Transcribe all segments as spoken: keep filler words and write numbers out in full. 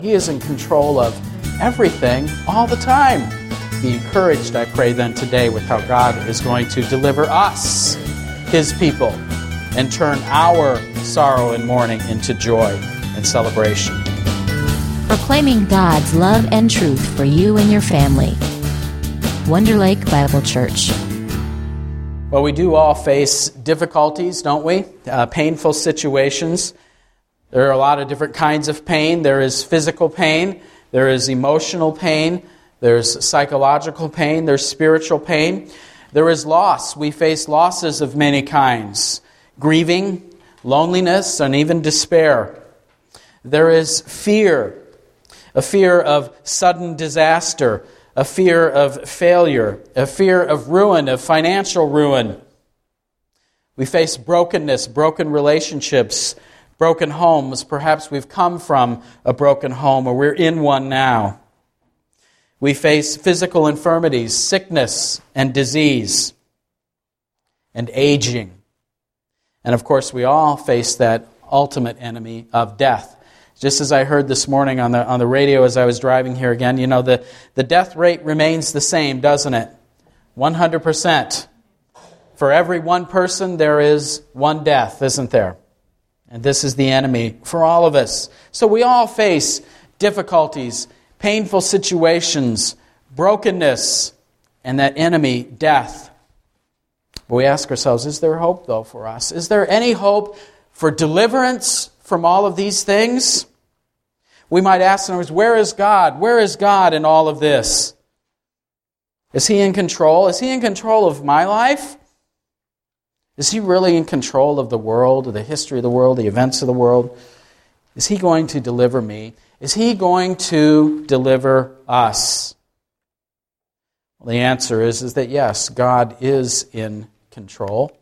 He is in control of everything all the time. Be encouraged, I pray, then today with how God is going to deliver us, His people, and turn our sorrow and mourning into joy and celebration. Proclaiming God's love and truth for you and your family. Wonder Lake Bible Church. Well, we do all face difficulties, don't we? Uh, painful situations. There are a lot of different kinds of pain. There is physical pain. There is emotional pain. There's psychological pain. There's spiritual pain. There is loss. We face losses of many kinds. Grieving, loneliness, and even despair. There is fear. A fear of sudden disaster. A fear of failure. A fear of ruin, of financial ruin. We face brokenness, broken relationships, broken homes. Perhaps we've come from a broken home or we're in one now. We face physical infirmities, sickness and disease, and aging. And of course, we all face that ultimate enemy of death. Just as I heard this morning on the on the radio as I was driving here again, you know, the, the death rate remains the same, doesn't it? one hundred percent. For every one person, there is one death, isn't there? And this is the enemy for all of us. So we all face difficulties, painful situations, brokenness, and that enemy, death. But we ask ourselves, is there hope, though, for us? Is there any hope for deliverance from all of these things? We might ask ourselves, where is God? Where is God in all of this? Is He in control? Is He in control of my life? Is He really in control of the world, of the history of the world, the events of the world? Is He going to deliver me? Is He going to deliver us? Well, the answer is, is that yes, God is in control.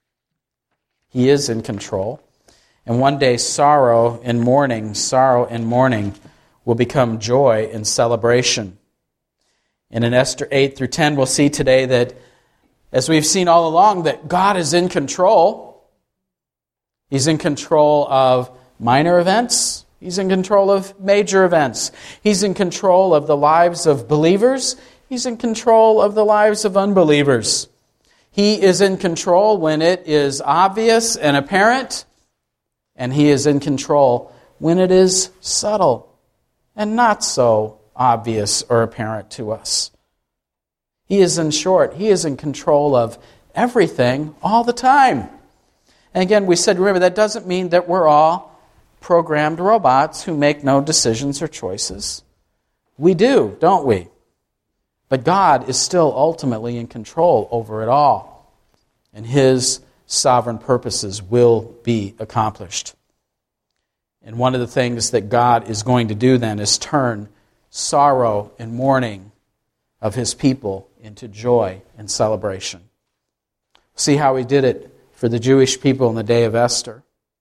He is in control. And one day sorrow and mourning, sorrow and mourning will become joy and celebration. And in Esther eight through ten, we'll see today that, as we've seen all along, that God is in control. He's in control of minor events. He's in control of major events. He's in control of the lives of believers. He's in control of the lives of unbelievers. He is in control when it is obvious and apparent, and He is in control when it is subtle and not so obvious or apparent to us. He is, in short, He is in control of everything all the time. And again, we said, remember, that doesn't mean that we're all programmed robots who make no decisions or choices. We do, don't we? But God is still ultimately in control over it all. And His sovereign purposes will be accomplished. And one of the things that God is going to do then is turn sorrow and mourning of His people into joy and celebration. See how He did it for the Jewish people in the day of Esther.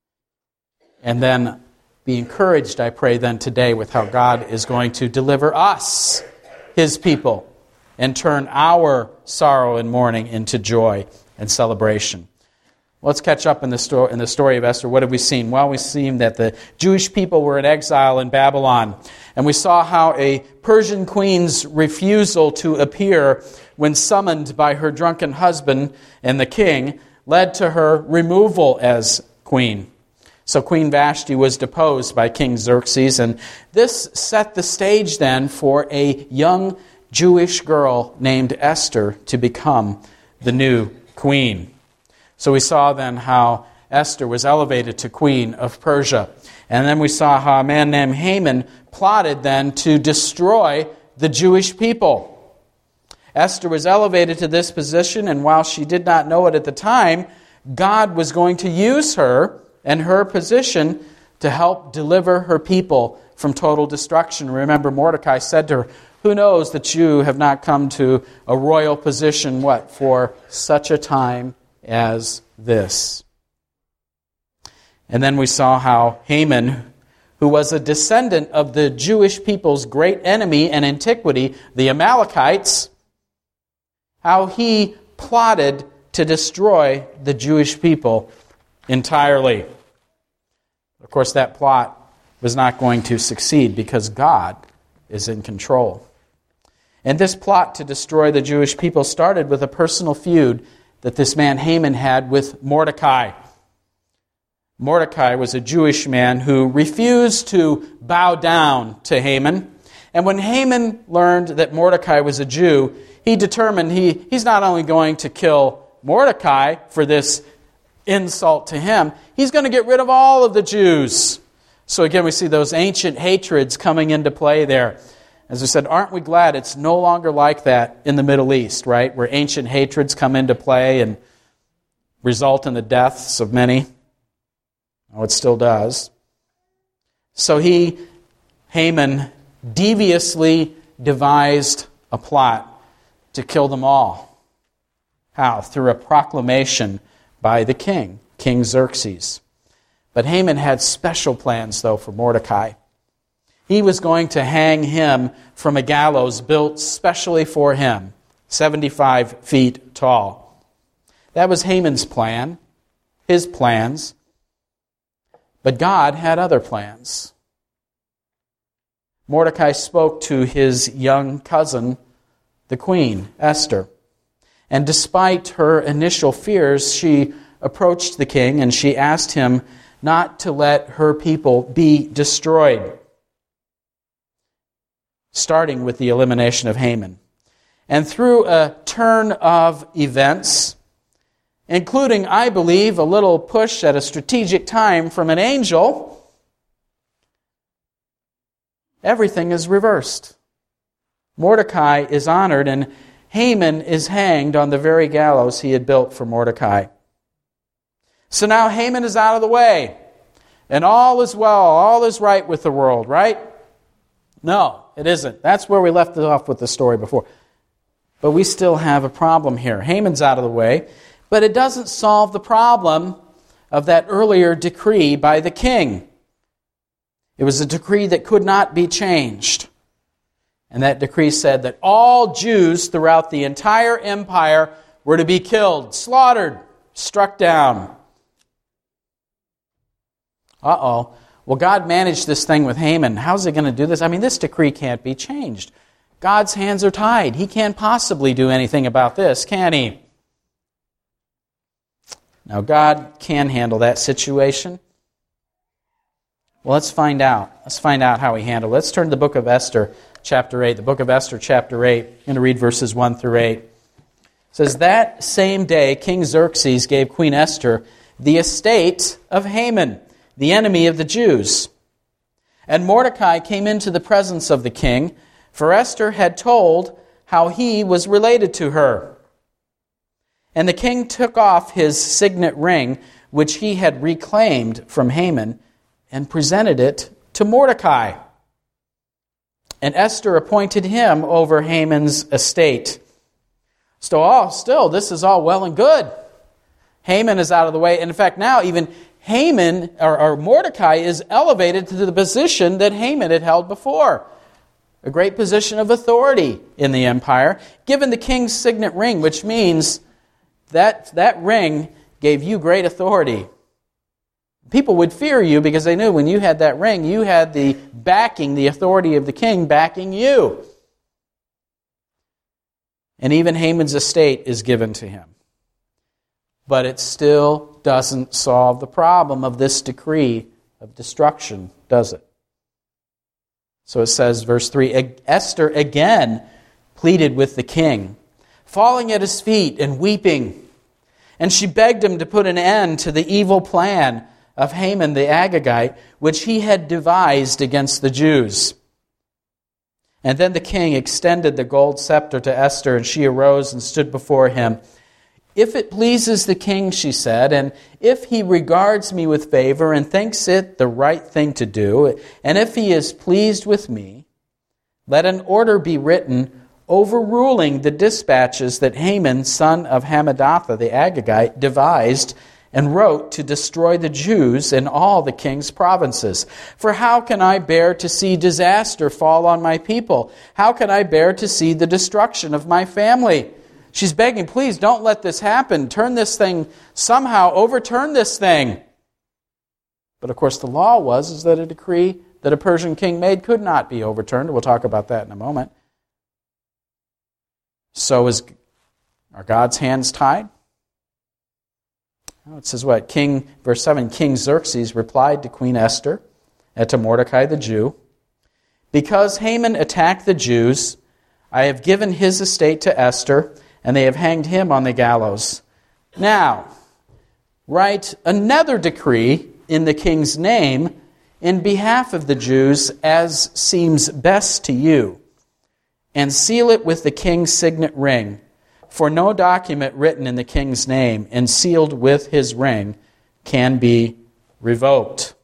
And then be encouraged, I pray, then today with how God is going to deliver us, His people, and turn our sorrow and mourning into joy and celebration. Let's catch up in the story in the story of Esther. What have we seen? Well, we've seen that the Jewish people were in exile in Babylon. And we saw how a Persian queen's refusal to appear when summoned by her drunken husband and the king led to her removal as queen. So Queen Vashti was deposed by King Xerxes, and this set the stage then for a young Jewish girl named Esther to become the new queen. So we saw then how Esther was elevated to queen of Persia. And then we saw how a man named Haman plotted then to destroy the Jewish people. Esther was elevated to this position, and while she did not know it at the time, God was going to use her and her position to help deliver her people from total destruction. Remember, Mordecai said to her, "Who knows that you have not come to a royal position, what, for such a time as this?" And then we saw how Haman, who was a descendant of the Jewish people's great enemy in antiquity, the Amalekites, how he plotted to destroy the Jewish people entirely. Of course, that plot was not going to succeed because God is in control. And this plot to destroy the Jewish people started with a personal feud that this man Haman had with Mordecai. Mordecai was a Jewish man who refused to bow down to Haman. And when Haman learned that Mordecai was a Jew, he determined he, he's not only going to kill Mordecai for this insult to him, he's going to get rid of all of the Jews. So again, we see those ancient hatreds coming into play there. As I said, aren't we glad it's no longer like that in the Middle East, right? Where ancient hatreds come into play and result in the deaths of many. Oh, it still does. So he, Haman, deviously devised a plot to kill them all. How? Through a proclamation by the king, King Xerxes. But Haman had special plans, though, for Mordecai. He was going to hang him from a gallows built specially for him, seventy-five feet tall. That was Haman's plan, his plans. But God had other plans. Mordecai spoke to his young cousin, the queen, Esther. And despite her initial fears, she approached the king and she asked him not to let her people be destroyed, starting with the elimination of Haman. And through a turn of events, including, I believe, a little push at a strategic time from an angel, everything is reversed. Mordecai is honored, and Haman is hanged on the very gallows he had built for Mordecai. So now Haman is out of the way, and all is well, all is right with the world, right? No, it isn't. That's where we left it off with the story before. But we still have a problem here. Haman's out of the way, but it doesn't solve the problem of that earlier decree by the king. It was a decree that could not be changed. And that decree said that all Jews throughout the entire empire were to be killed, slaughtered, struck down. Uh-oh. Well, God managed this thing with Haman. How's he going to do this? I mean, this decree can't be changed. God's hands are tied. He can't possibly do anything about this, can he? Now, God can handle that situation. Well, let's find out. Let's find out how he handled it. Let's turn to the book of Esther, chapter eight. The book of Esther, chapter eight. I'm going to read verses one through eight. It says, "That same day King Xerxes gave Queen Esther the estate of Haman, the enemy of the Jews. And Mordecai came into the presence of the king, for Esther had told how he was related to her. And the king took off his signet ring, which he had reclaimed from Haman, and presented it to Mordecai. And Esther appointed him over Haman's estate." So, oh, still, this is all well and good. Haman is out of the way. And in fact, now even Haman, or, or Mordecai, is elevated to the position that Haman had held before. A great position of authority in the empire, given the king's signet ring, which means that that ring gave you great authority. People would fear you because they knew when you had that ring, you had the backing, the authority of the king backing you. And even Haman's estate is given to him. But it still doesn't solve the problem of this decree of destruction, does it? So it says, verse three, Esther again pleaded with the king, falling at his feet and weeping. And she begged him to put an end to the evil plan of Haman the Agagite, which he had devised against the Jews. And then the king extended the gold scepter to Esther, and she arose and stood before him. "If it pleases the king," she said, "and if he regards me with favor and thinks it the right thing to do, and if he is pleased with me, let an order be written overruling the dispatches that Haman, son of Hammedatha the Agagite, devised and wrote to destroy the Jews in all the king's provinces. For how can I bear to see disaster fall on my people? How can I bear to see the destruction of my family?" She's begging, please don't let this happen. Turn this thing, somehow overturn this thing. But of course the law was is that a decree that a Persian king made could not be overturned. We'll talk about that in a moment. So is, are God's hands tied? Well, it says what? King, verse seven, King Xerxes replied to Queen Esther and to Mordecai the Jew, "Because Haman attacked the Jews, I have given his estate to Esther, and they have hanged him on the gallows. Now, write another decree in the king's name in behalf of the Jews as seems best to you, and seal it with the king's signet ring. For no document written in the king's name and sealed with his ring can be revoked."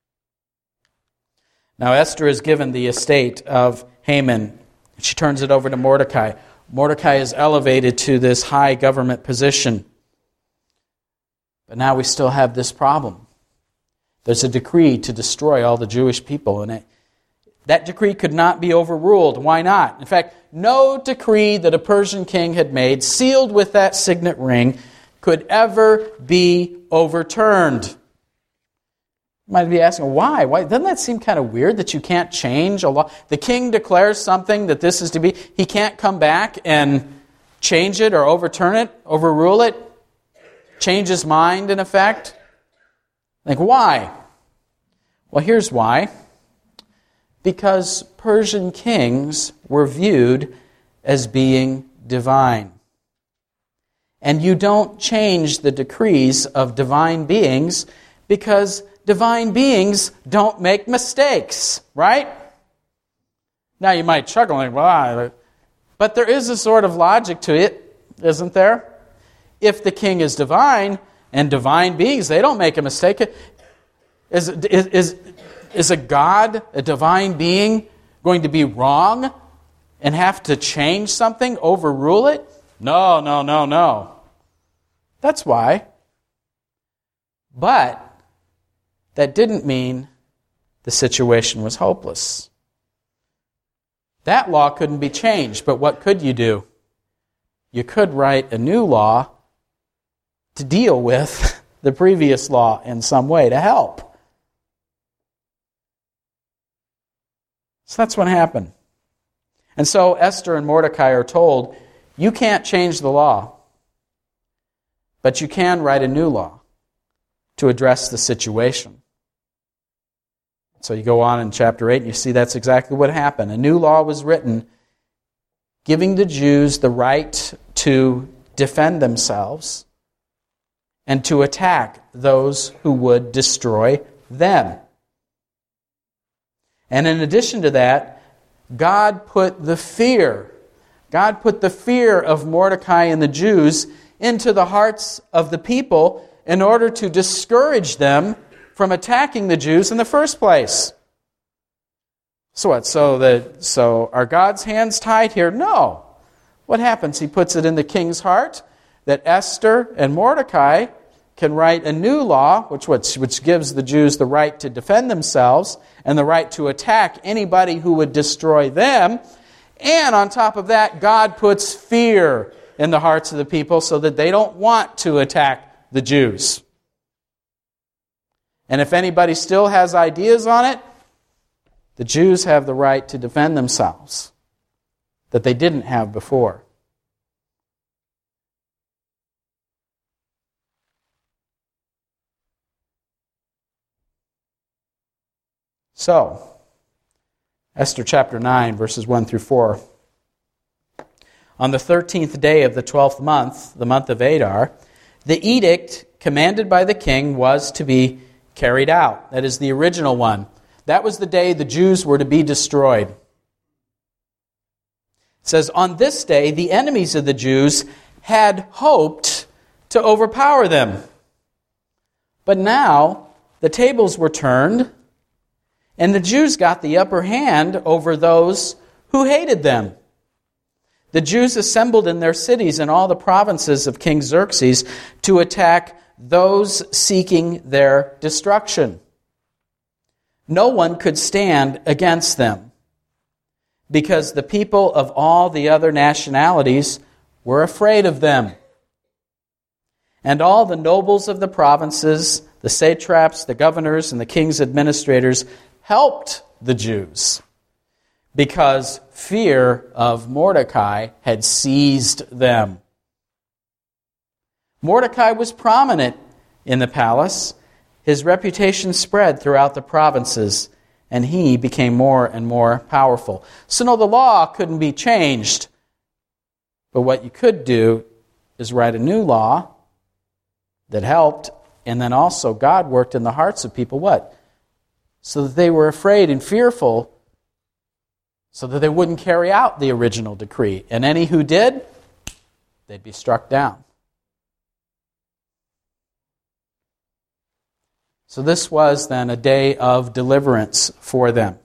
Now Esther is given the estate of Haman. She turns it over to Mordecai. Mordecai is elevated to this high government position. But now we still have this problem. There's a decree to destroy all the Jewish people, and it, that decree could not be overruled. Why not? In fact, no decree that a Persian king had made, sealed with that signet ring, could ever be overturned. You might be asking, why? Why? Doesn't that seem kind of weird that you can't change a law? The king declares something that this is to be. He can't come back and change it or overturn it, overrule it, change his mind in effect. Like, why? Well, here's why. Because Persian kings were viewed as being divine. And you don't change the decrees of divine beings because divine beings don't make mistakes, right? Now you might chuckle, like, well, but there is a sort of logic to it, isn't there? If the king is divine and divine beings, they don't make a mistake. Is, is, is, is a God, a divine being, going to be wrong and have to change something, overrule it? No, no, no, no. That's why. But that didn't mean the situation was hopeless. That law couldn't be changed, but what could you do? You could write a new law to deal with the previous law in some way, to help. So that's what happened. And so Esther and Mordecai are told, you can't change the law, but you can write a new law to address the situation. So you go on in chapter eight and you see that's exactly what happened. A new law was written giving the Jews the right to defend themselves and to attack those who would destroy them. And in addition to that, God put the fear, God put the fear of Mordecai and the Jews into the hearts of the people in order to discourage them from attacking the Jews in the first place. So what? So that so are God's hands tied here? No. What happens? He puts it in the king's heart that Esther and Mordecai can write a new law, which, which, which gives the Jews the right to defend themselves and the right to attack anybody who would destroy them. And on top of that, God puts fear in the hearts of the people so that they don't want to attack the Jews. And if anybody still has ideas on it, the Jews have the right to defend themselves that they didn't have before. So, Esther chapter nine, verses one through four. On the thirteenth day of the twelfth month, the month of Adar, the edict commanded by the king was to be carried out. That is the original one. That was the day the Jews were to be destroyed. It says, on this day, the enemies of the Jews had hoped to overpower them. But now, the tables were turned, and the Jews got the upper hand over those who hated them. The Jews assembled in their cities in all the provinces of King Xerxes to attack those seeking their destruction. No one could stand against them, because the people of all the other nationalities were afraid of them. And all the nobles of the provinces, the satraps, the governors, and the king's administrators helped the Jews because fear of Mordecai had seized them. Mordecai was prominent in the palace. His reputation spread throughout the provinces, and he became more and more powerful. So no, the law couldn't be changed. But what you could do is write a new law that helped, and then also God worked in the hearts of people, what? So that they were afraid and fearful, so that they wouldn't carry out the original decree. And any who did, they'd be struck down. So this was then a day of deliverance for them.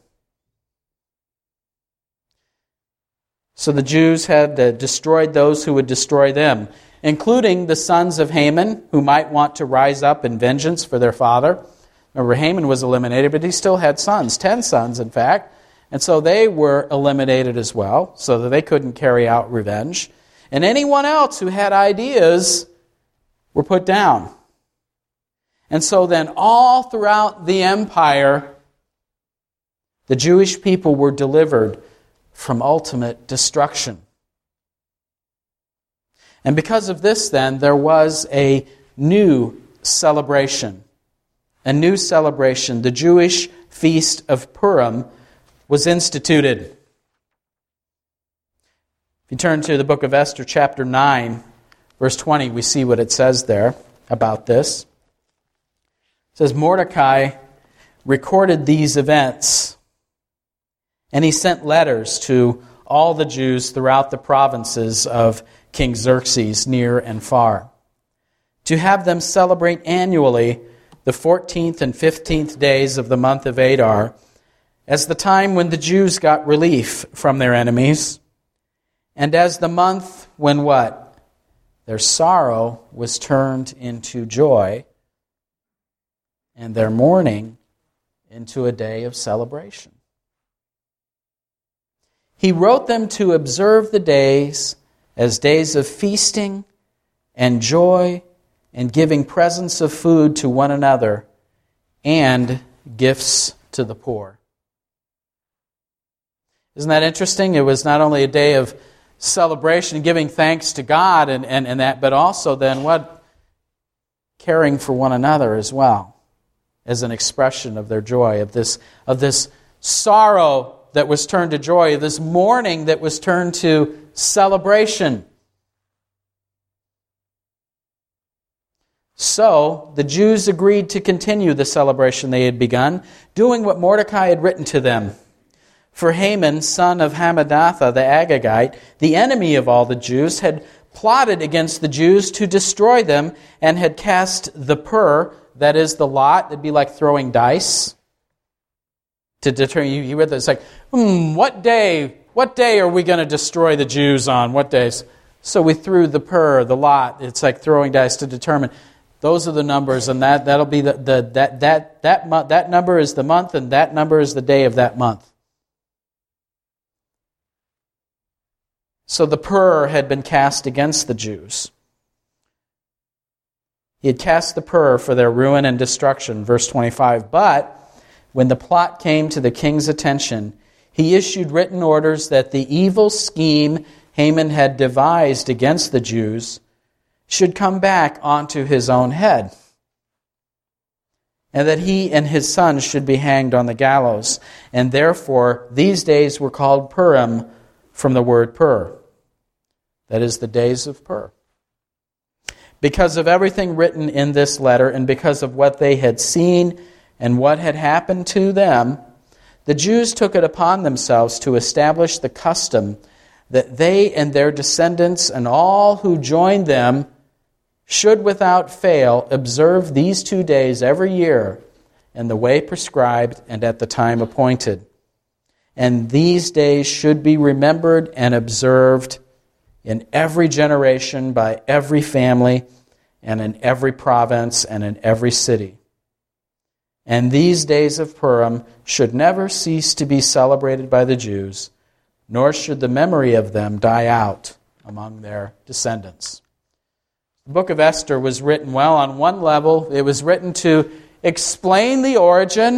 So the Jews had uh, destroyed those who would destroy them, including the sons of Haman, who might want to rise up in vengeance for their father. Remember, Haman was eliminated, but he still had sons, ten sons, in fact. And so they were eliminated as well, so that they couldn't carry out revenge. And anyone else who had ideas were put down. And so then all throughout the empire, the Jewish people were delivered from ultimate destruction. And because of this then, there was a new celebration. A new celebration. The Jewish feast of Purim was instituted. If you turn to the book of Esther, chapter nine, verse twenty, we see what it says there about this. It says, Mordecai recorded these events, and he sent letters to all the Jews throughout the provinces of King Xerxes, near and far, to have them celebrate annually the fourteenth and fifteenth days of the month of Adar, as the time when the Jews got relief from their enemies, and as the month when what? Their sorrow was turned into joy, and their mourning into a day of celebration. He wrote them to observe the days as days of feasting and joy and giving presents of food to one another and gifts to the poor. Isn't that interesting? It was not only a day of celebration, giving thanks to God and, and, and that, but also then what? Caring for one another as well, as an expression of their joy, of this, of this sorrow that was turned to joy, this mourning that was turned to celebration. So, the Jews agreed to continue the celebration they had begun, doing what Mordecai had written to them. For Haman, son of Hammedatha the Agagite, the enemy of all the Jews, had plotted against the Jews to destroy them and had cast the pur, that is the lot, it'd be like throwing dice, to determine, you, you read this, like, hmm, what day, what day are we going to destroy the Jews on? What days? So we threw the pur, the lot, it's like throwing dice to determine. Those are the numbers, and that, that'll be the, the that that that month, that number is the month, and that number is the day of that month. So the pur had been cast against the Jews. He had cast the pur for their ruin and destruction, verse twenty-five. But when the plot came to the king's attention, he issued written orders that the evil scheme Haman had devised against the Jews should come back onto his own head, and that he and his sons should be hanged on the gallows. And therefore, these days were called Purim from the word pur. That is, the days of Pur. Because of everything written in this letter, and because of what they had seen and what had happened to them, the Jews took it upon themselves to establish the custom that they and their descendants and all who joined them should without fail observe these two days every year in the way prescribed and at the time appointed. And these days should be remembered and observed in every generation by every family and in every province and in every city. And these days of Purim should never cease to be celebrated by the Jews, nor should the memory of them die out among their descendants. The book of Esther was written, well, on one level, it was written to explain the origin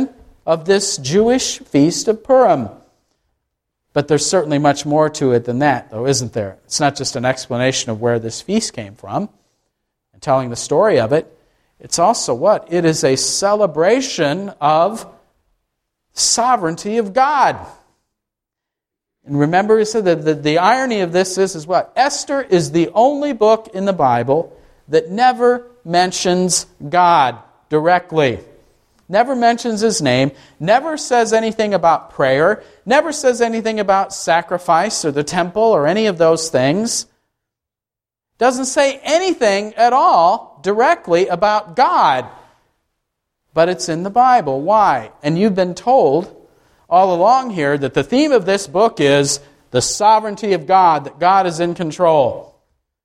of this Jewish feast of Purim. But there's certainly much more to it than that, though, isn't there? It's not just an explanation of where this feast came from and telling the story of it. It's also what? It is a celebration of sovereignty of God. And remember, he said that the, the irony of this is, is what? Esther is the only book in the Bible that never mentions God directly. Never mentions His name, never says anything about prayer, never says anything about sacrifice or the temple or any of those things. Doesn't say anything at all directly about God. But it's in the Bible. Why? And you've been told all along here that the theme of this book is the sovereignty of God, that God is in control.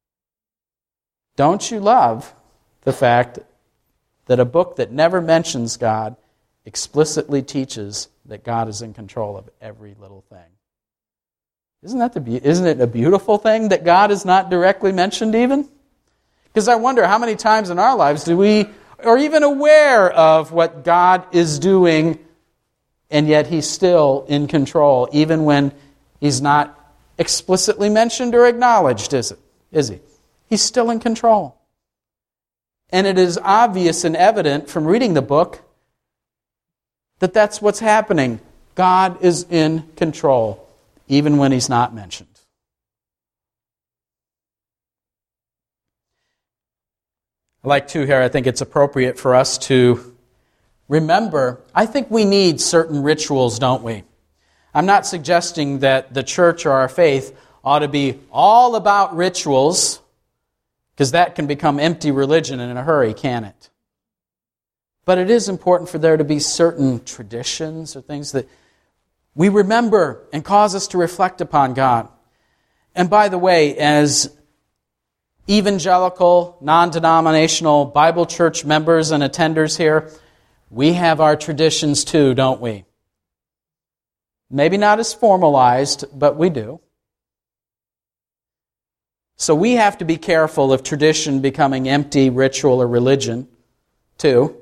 Don't you love the fact that a book that never mentions God explicitly teaches that God is in control of every little thing? Isn't that the be- isn't it a beautiful thing that God is not directly mentioned even? Because I wonder how many times in our lives do we are even aware of what God is doing, and yet He's still in control, even when He's not explicitly mentioned or acknowledged, is it? Is He? He's still in control. And it is obvious and evident from reading the book that that's what's happening. God is in control, even when He's not mentioned. I like too here, I think it's appropriate for us to remember, I think we need certain rituals, don't we? I'm not suggesting that the church or our faith ought to be all about rituals, because that can become empty religion in a hurry, can it? But it is important for there to be certain traditions or things that we remember and cause us to reflect upon God. And by the way, as evangelical, non-denominational Bible church members and attenders here, we have our traditions too, don't we? Maybe not as formalized, but we do. So we have to be careful of tradition becoming empty ritual or religion, too.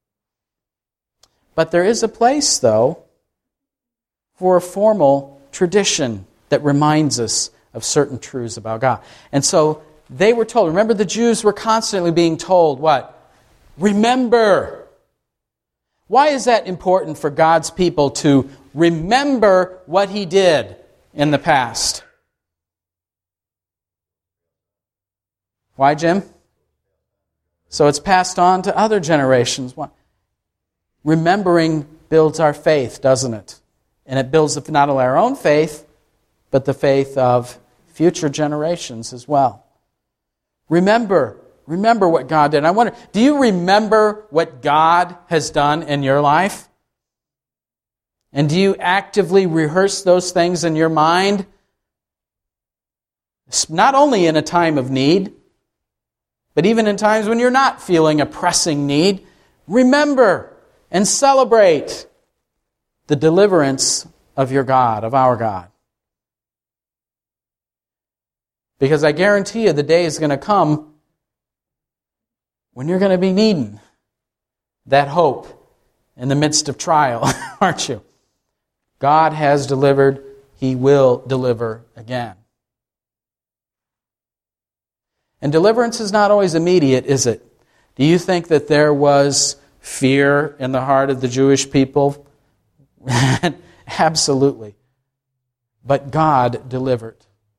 But there is a place, though, for a formal tradition that reminds us of certain truths about God. And so they were told, remember the Jews were constantly being told, what? Remember. Why is that important for God's people to remember what He did in the past? Why, Jim? So it's passed on to other generations. Why? Remembering builds our faith, doesn't it? And it builds not only our own faith, but the faith of future generations as well. Remember, remember what God did. And I wonder, do you remember what God has done in your life? And do you actively rehearse those things in your mind? Not only in a time of need, but even in times when you're not feeling a pressing need, remember and celebrate the deliverance of your God, of our God. Because I guarantee you the day is going to come when you're going to be needing that hope in the midst of trial, aren't you? God has delivered, He will deliver again. And deliverance is not always immediate, is it? Do you think that there was fear in the heart of the Jewish people? Absolutely. But God delivered.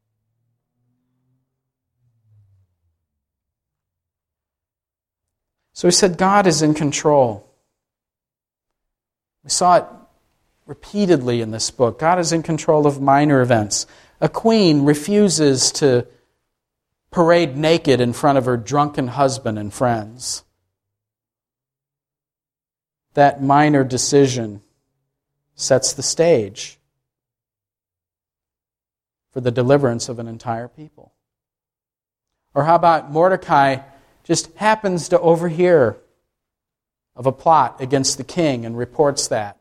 So he said God is in control. We saw it repeatedly in this book. God is in control of minor events. A queen refuses to parade naked in front of her drunken husband and friends. That minor decision sets the stage for the deliverance of an entire people. Or how about Mordecai just happens to overhear of a plot against the king and reports that.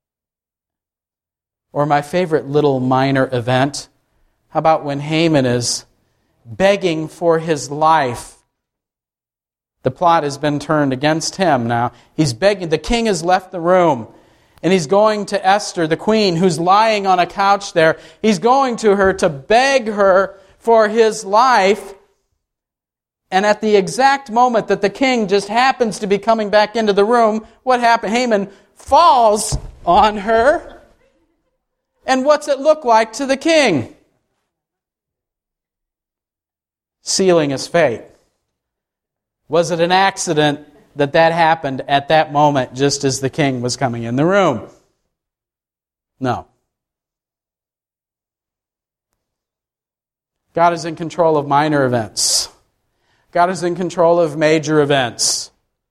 Or my favorite little minor event, how about when Haman is begging for his life? The plot has been turned against him now. He's begging. The king has left the room, And he's going to Esther, the queen, who's lying on a couch there. He's going to her to beg her for his life. And at the exact moment that the king just happens to be coming back into the room, what happened? Haman falls on her. And what's it look like to the king? Sealing his fate. Was it an accident that that happened at that moment just as the king was coming in the room? No. God is in control of minor events. God is in control of major events.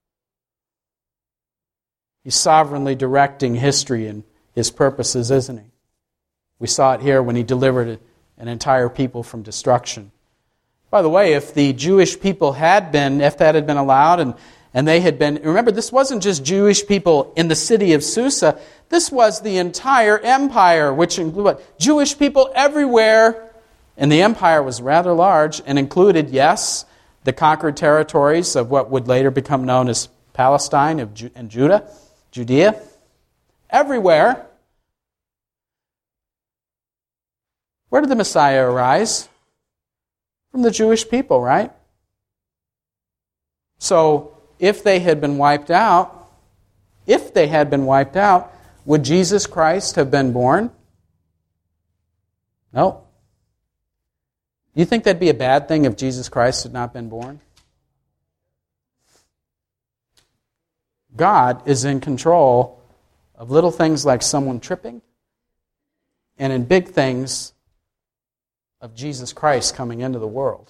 He's sovereignly directing history and His purposes, isn't He? We saw it here when He delivered an entire people from destruction. By the way, if the Jewish people had been, if that had been allowed, and, and they had been, remember, this wasn't just Jewish people in the city of Susa, this was the entire empire, which included what? Jewish people everywhere, and the empire was rather large and included, yes, the conquered territories of what would later become known as Palestine and Judah, Judea, everywhere. Where did the Messiah arise? From the Jewish people, right? So, if they had been wiped out, if they had been wiped out, would Jesus Christ have been born? No. You think that'd be a bad thing if Jesus Christ had not been born? God is in control of little things like someone tripping, and in big things of Jesus Christ coming into the world.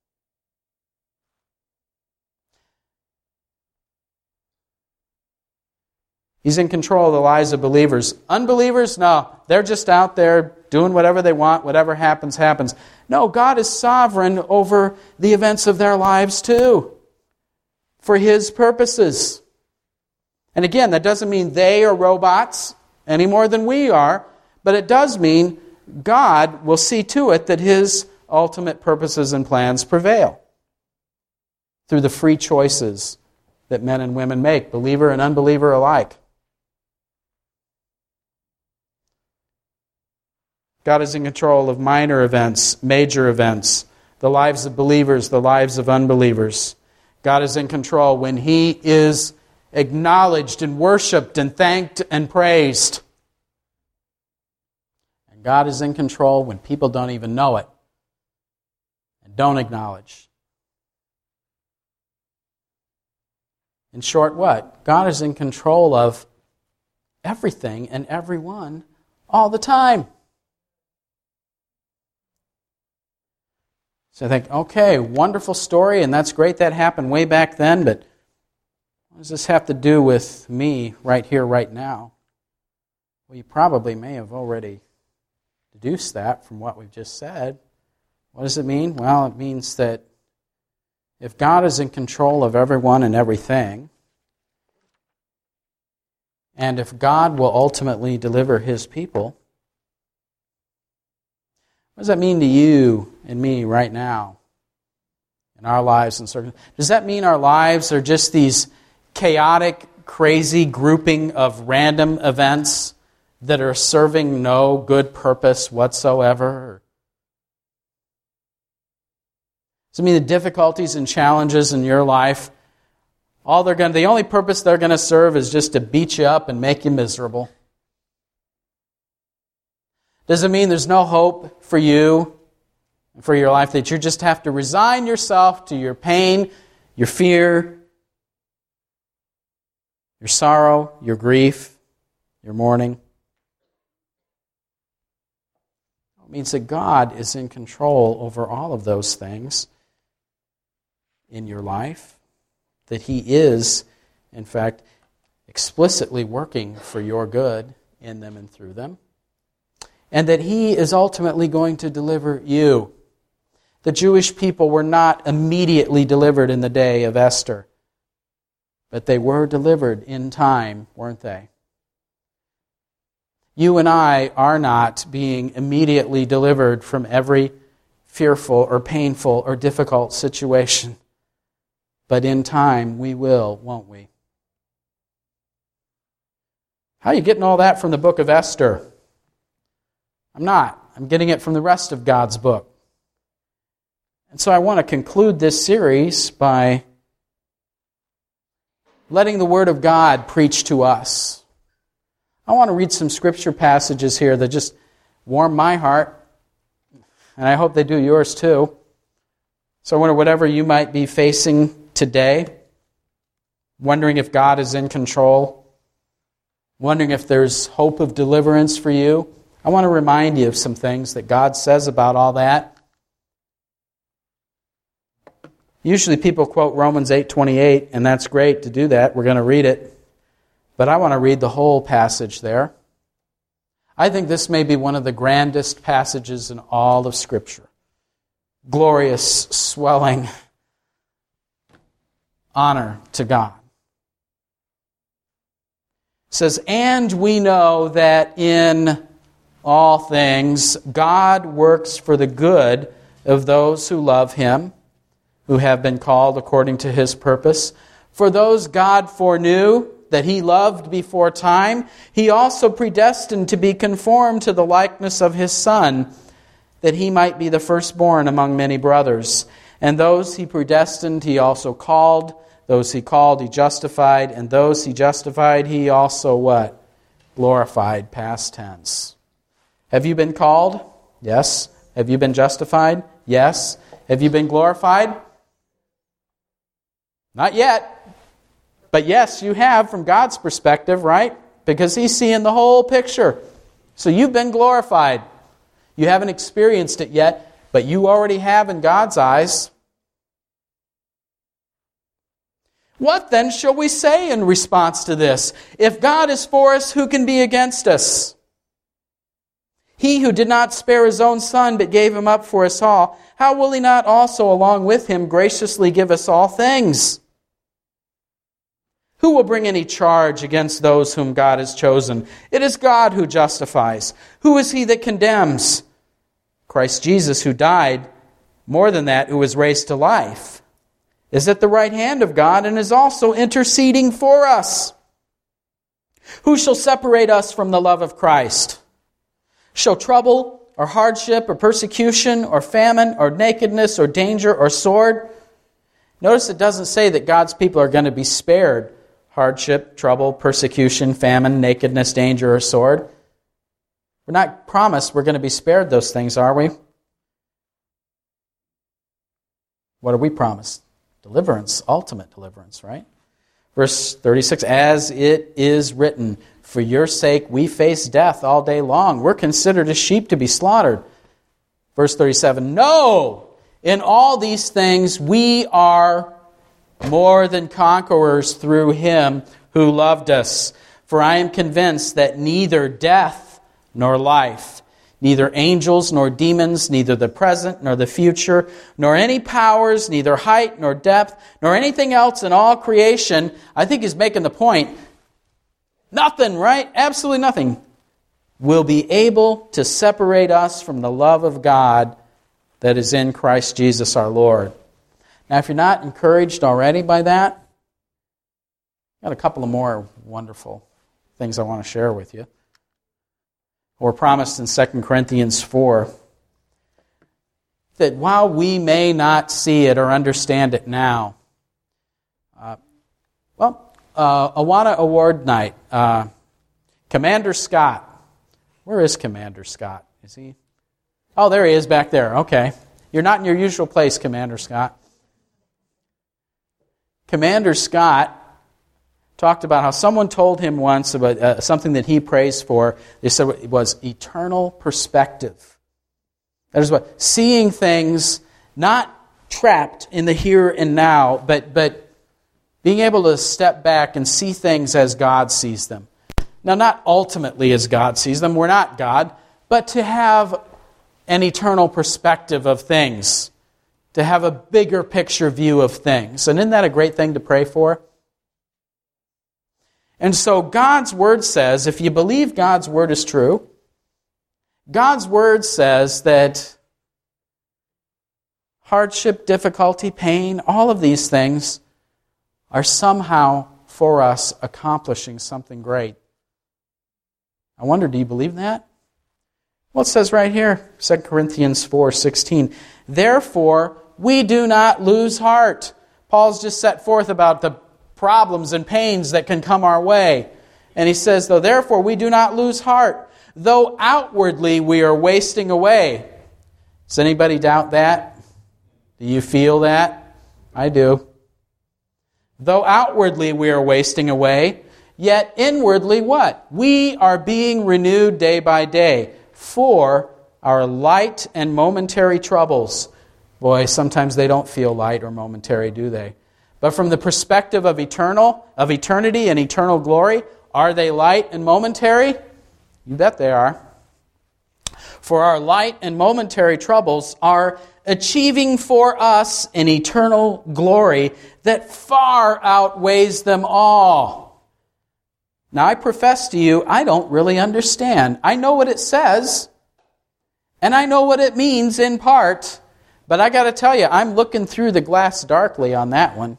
He's in control of the lives of believers. Unbelievers, no, they're just out there doing whatever they want, whatever happens, happens. No, God is sovereign over the events of their lives too, for His purposes. And again, that doesn't mean they are robots any more than we are, but it does mean God will see to it that His ultimate purposes and plans prevail through the free choices that men and women make, believer and unbeliever alike. God is in control of minor events, major events, the lives of believers, the lives of unbelievers. God is in control when He is acknowledged and worshipped and thanked and praised. And God is in control when people don't even know it and don't acknowledge. In short, what? God is in control of everything and everyone all the time. So I think, okay, wonderful story, and that's great that happened way back then, but what does this have to do with me right here, right now? Well, you probably may have already deduced that from what we've just said. What does it mean? Well, it means that if God is in control of everyone and everything, and if God will ultimately deliver His people, what does that mean to you and me right now in our lives and circumstances? Does that mean our lives are just these chaotic, crazy grouping of random events that are serving no good purpose whatsoever? Does it mean the difficulties and challenges in your life, all they're going, the only purpose they're going to serve is just to beat you up and make you miserable? Does it mean there's no hope for you and for your life, that you just have to resign yourself to your pain, your fear, your sorrow, your grief, your mourning? It means that God is in control over all of those things in your life, that He is, in fact, explicitly working for your good in them and through them, and that He is ultimately going to deliver you. The Jewish people were not immediately delivered in the day of Esther, but they were delivered in time, weren't they? You and I are not being immediately delivered from every fearful or painful or difficult situation, but in time we will, won't we? How are you getting all that from the book of Esther? I'm not. I'm getting it from the rest of God's book. And so I want to conclude this series by letting the Word of God preach to us. I want to read some scripture passages here that just warm my heart, and I hope they do yours too. So I wonder, whatever you might be facing today, wondering if God is in control, wondering if there's hope of deliverance for you, I want to remind you of some things that God says about all that. Usually people quote Romans eight twenty-eight, and that's great to do that. We're going to read it. But I want to read the whole passage there. I think this may be one of the grandest passages in all of Scripture. Glorious, swelling honor to God. It says, "And we know that in all things God works for the good of those who love Him, who have been called according to His purpose. For those God foreknew, that He loved before time, He also predestined to be conformed to the likeness of His Son, that He might be the firstborn among many brothers. And those He predestined, He also called. Those He called, He justified. And those He justified, He also what? Glorified, past tense. Have you been called? Yes. Have you been justified? Yes. Have you been glorified? Not yet. But yes, you have from God's perspective, right? Because He's seeing the whole picture. So you've been glorified. You haven't experienced it yet, but you already have in God's eyes. What then shall we say in response to this? If God is for us, who can be against us? He who did not spare His own Son, but gave Him up for us all, how will He not also along with Him graciously give us all things? Who will bring any charge against those whom God has chosen? It is God who justifies. Who is He that condemns? Christ Jesus, who died, more than that, who was raised to life, is at the right hand of God and is also interceding for us. Who shall separate us from the love of Christ? Shall trouble or hardship or persecution or famine or nakedness or danger or sword? Notice it doesn't say that God's people are going to be spared hardship, trouble, persecution, famine, nakedness, danger, or sword. We're not promised we're going to be spared those things, are we? What are we promised? Deliverance, ultimate deliverance, right? Verse thirty-six, as it is written, for your sake we face death all day long. We're considered as sheep to be slaughtered. Verse thirty-seven, no, in all these things we are more than conquerors through Him who loved us. For I am convinced that neither death nor life, neither angels nor demons, neither the present nor the future, nor any powers, neither height nor depth, nor anything else in all creation, I think he's making the point, nothing, right? Absolutely nothing, will be able to separate us from the love of God that is in Christ Jesus our Lord. Now, if you're not encouraged already by that, I've got a couple of more wonderful things I want to share with you. We're promised in Second Corinthians four that while we may not see it or understand it now, uh, well, uh, Awana Award night, uh, Commander Scott. Where is Commander Scott? Is he? Oh, there he is back there. Okay. You're not in your usual place, Commander Scott. Commander Scott talked about how someone told him once about uh, something that he prays for. They said it was eternal perspective. That is what, seeing things not trapped in the here and now, but, but being able to step back and see things as God sees them. Now, not ultimately as God sees them. We're not God. But to have an eternal perspective of things. To have a bigger picture view of things. And isn't that a great thing to pray for? And so God's Word says, if you believe God's Word is true, God's Word says that hardship, difficulty, pain, all of these things are somehow for us accomplishing something great. I wonder, do you believe that? Well, it says right here, Second Corinthians four sixteen, therefore we do not lose heart. Paul's just set forth about the problems and pains that can come our way. And he says, though, therefore we do not lose heart, though outwardly we are wasting away. Does anybody doubt that? Do you feel that? I do. Though outwardly we are wasting away, yet inwardly what? We are being renewed day by day. For our light and momentary troubles. Boy, sometimes they don't feel light or momentary, do they? But from the perspective of eternal, of eternity and eternal glory, are they light and momentary? You bet they are. For our light and momentary troubles are achieving for us an eternal glory that far outweighs them all. Now, I profess to you, I don't really understand. I know what it says, and I know what it means in part, but I got to tell you, I'm looking through the glass darkly on that one.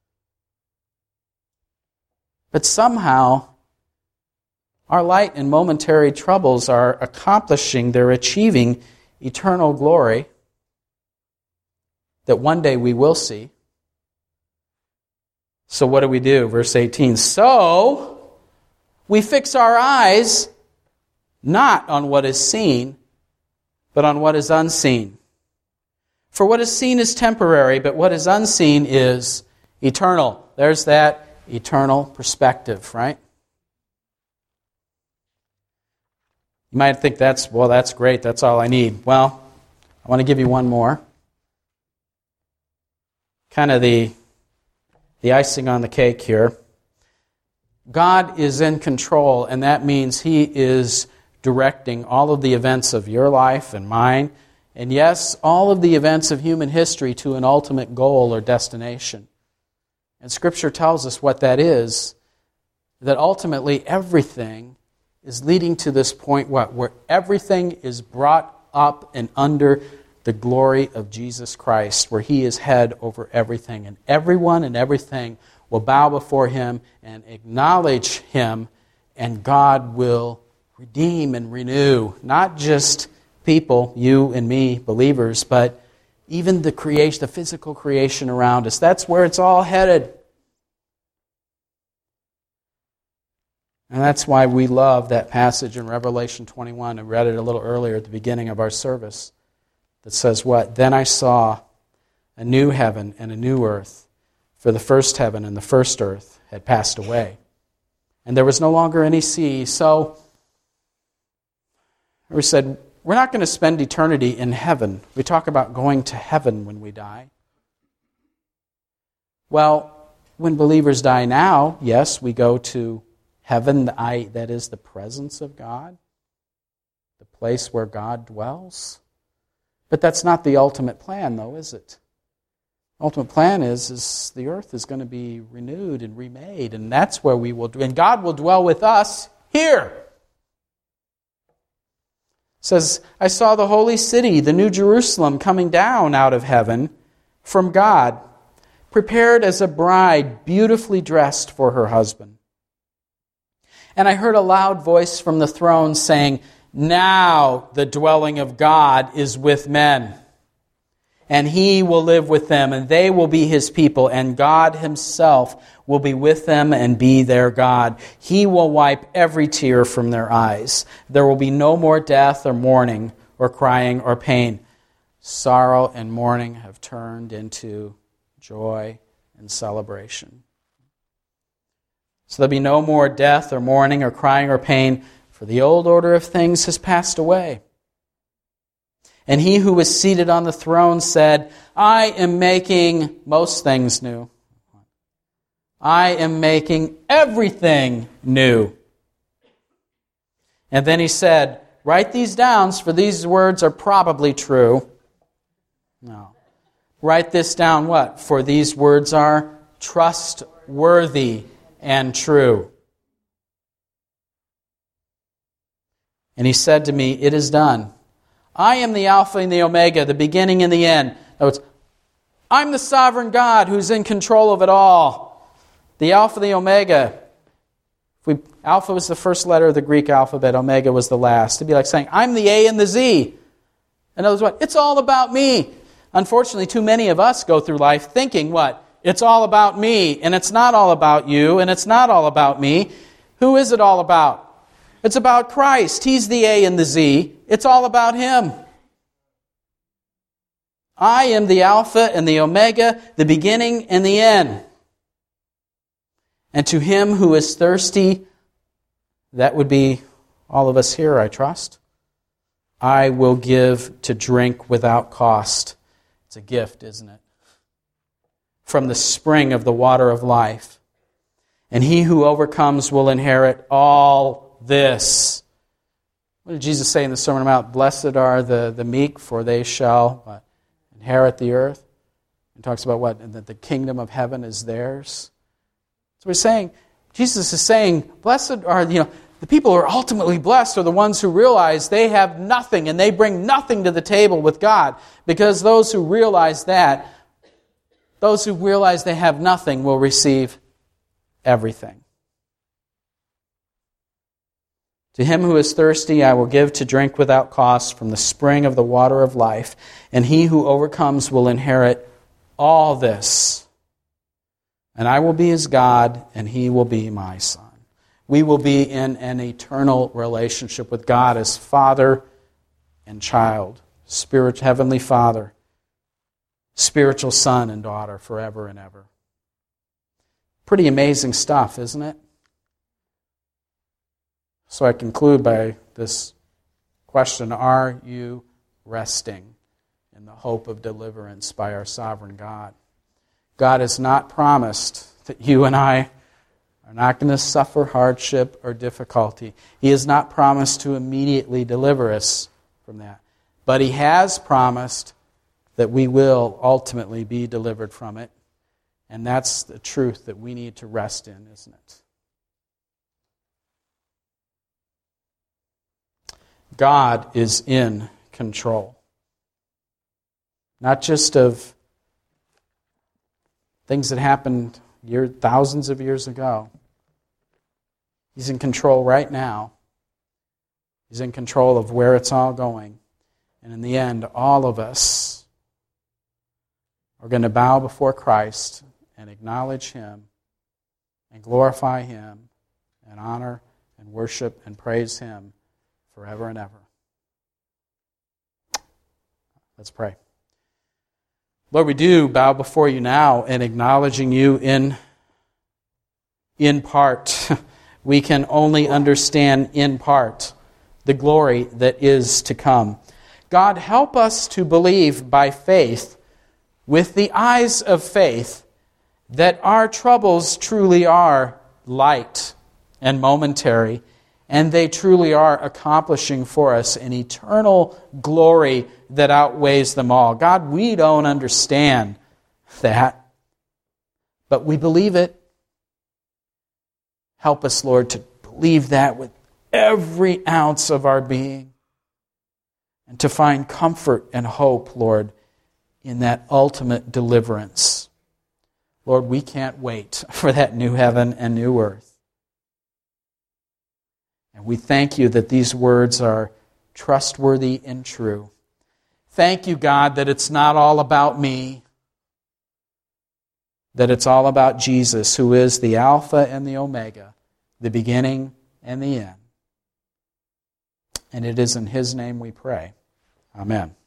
But somehow, our light and momentary troubles are accomplishing, they're achieving eternal glory that one day we will see. So what do we do? Verse eighteen, so we fix our eyes not on what is seen, but on what is unseen. For what is seen is temporary, but what is unseen is eternal. There's that eternal perspective, right? You might think that's, well, that's great, that's all I need. Well, I want to give you one more. Kind of the, the icing on the cake here. God is in control, and that means He is directing all of the events of your life and mine, and yes, all of the events of human history to an ultimate goal or destination. And Scripture tells us what that is, that ultimately everything is leading to this point what, where everything is brought up and under the glory of Jesus Christ, where He is head over everything, and everyone and everything will bow before Him and acknowledge Him, and God will redeem and renew, not just people, you and me, believers, but even the creation, the physical creation around us. That's where it's all headed. And that's why we love that passage in Revelation twenty-one. I read it a little earlier at the beginning of our service that says what? Then I saw a new heaven and a new earth, for the first heaven and the first earth had passed away, and there was no longer any sea. So we said, we're not going to spend eternity in heaven. We talk about going to heaven when we die. Well, when believers die now, yes, we go to heaven, that is the presence of God, the place where God dwells. But that's not the ultimate plan, though, is it? The ultimate plan is, is the earth is going to be renewed and remade, and that's where we will, and God will dwell with us here. It says, I saw the holy city, the new Jerusalem, coming down out of heaven from God, prepared as a bride beautifully dressed for her husband. And I heard a loud voice from the throne saying, now the dwelling of God is with men, and He will live with them, and they will be His people, and God Himself will be with them and be their God. He will wipe every tear from their eyes. There will be no more death or mourning or crying or pain. Sorrow and mourning have turned into joy and celebration. So there'll be no more death or mourning or crying or pain, for the old order of things has passed away. And He who was seated on the throne said, I am making most things new. I am making everything new. And then He said, write these down, for these words are probably true. No. Write this down, what? For these words are trustworthy and true. And He said to me, it is done. I am the Alpha and the Omega, the beginning and the end. In other words, I'm the sovereign God who's in control of it all. The Alpha and the Omega. If we, Alpha was the first letter of the Greek alphabet, Omega was the last. It'd be like saying, I'm the A and the Z. In other words, what? It's all about me. Unfortunately, too many of us go through life thinking, what? It's all about me, and it's not all about you, and it's not all about me. Who is it all about? It's about Christ. He's the A and the Z. It's all about Him. I am the Alpha and the Omega, the beginning and the end. And to him who is thirsty, that would be all of us here, I trust, I will give to drink without cost. It's a gift, isn't it? From the spring of the water of life. And he who overcomes will inherit all this. What did Jesus say in the Sermon on the Mount? Blessed are the, the meek, for they shall what? Inherit the earth. He talks about what? That the kingdom of heaven is theirs. So we're saying, Jesus is saying, blessed are, you know, the people who are ultimately blessed are the ones who realize they have nothing and they bring nothing to the table with God. Because those who realize that, those who realize they have nothing will receive everything. To him who is thirsty, I will give to drink without cost from the spring of the water of life, and he who overcomes will inherit all this. And I will be his God, and he will be my son. We will be in an eternal relationship with God as Father and child, Spirit, Heavenly Father, spiritual son and daughter forever and ever. Pretty amazing stuff, isn't it? So I conclude by this question, are you resting in the hope of deliverance by our sovereign God? God has not promised that you and I are not going to suffer hardship or difficulty. He has not promised to immediately deliver us from that. But He has promised that we will ultimately be delivered from it. And that's the truth that we need to rest in, isn't it? God is in control. Not just of things that happened year, thousands of years ago. He's in control right now. He's in control of where it's all going. And in the end, all of us are going to bow before Christ and acknowledge Him and glorify Him and honor and worship and praise Him forever and ever. Let's pray. Lord, we do bow before you now and acknowledging you in, in part. We can only understand in part the glory that is to come. God, help us to believe by faith, with the eyes of faith, that our troubles truly are light and momentary, and they truly are accomplishing for us an eternal glory that outweighs them all. God, we don't understand that, but we believe it. Help us, Lord, to believe that with every ounce of our being, and to find comfort and hope, Lord, in that ultimate deliverance. Lord, we can't wait for that new heaven and new earth. And we thank you that these words are trustworthy and true. Thank you, God, that it's not all about me, that it's all about Jesus, who is the Alpha and the Omega, the beginning and the end. And it is in His name we pray. Amen.